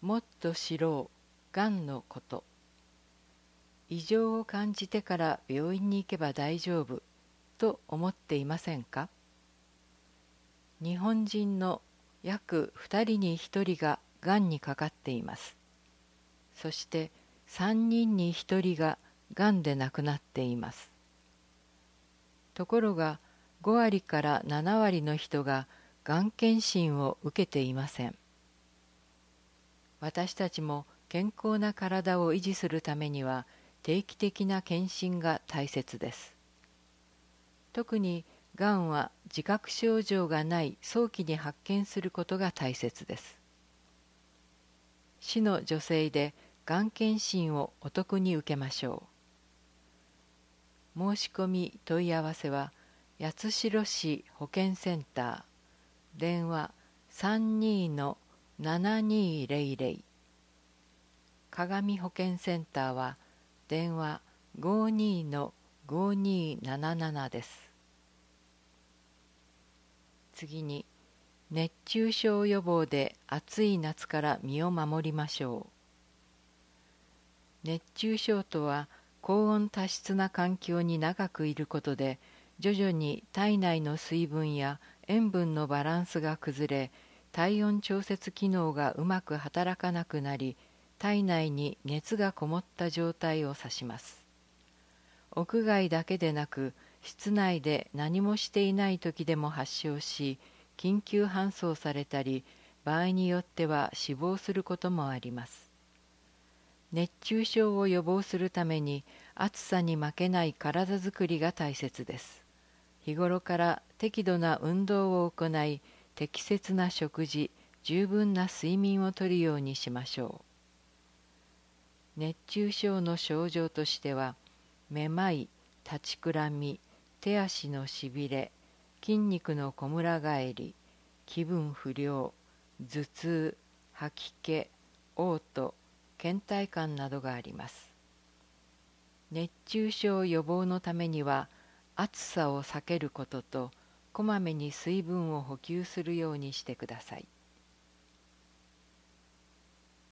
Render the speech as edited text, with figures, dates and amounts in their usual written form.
もっと知ろう、がんのこと。異常を感じてから病院に行けば大丈夫と思っていませんか？日本人の約2人に1人ががんにかかっています。そして3人に1人ががんで亡くなっています。ところが5割から7割の人ががん検診を受けていません。私たちも健康な体を維持するためには定期的な検診が大切です。特にがんは自覚症状がない早期に発見することが大切です。市の助成でがん検診をお得に受けましょう。申し込み問い合わせは八代市保健センター、電話32-7200、鏡保健センターは電話52-5277です。次に、熱中症予防で暑い夏から身を守りましょう。熱中症とは高温多湿な環境に長くいることで徐々に体内の水分や塩分のバランスが崩れ、体温調節機能がうまく働かなくなり、体内に熱がこもった状態を指します。屋外だけでなく室内で何もしていない時でも発症し、緊急搬送されたり、場合によっては死亡することもあります。熱中症を予防するために暑さに負けない体づくりが大切です。日頃から適度な運動を行い、適切な食事、十分な睡眠をとるようにしましょう。熱中症の症状としては、めまい、立ちくらみ、手足のしびれ、筋肉のこむら返り、気分不良、頭痛、吐き気、嘔吐、倦怠感などがあります。熱中症予防のためには、暑さを避けることと、こまめに水分を補給するようにしてください。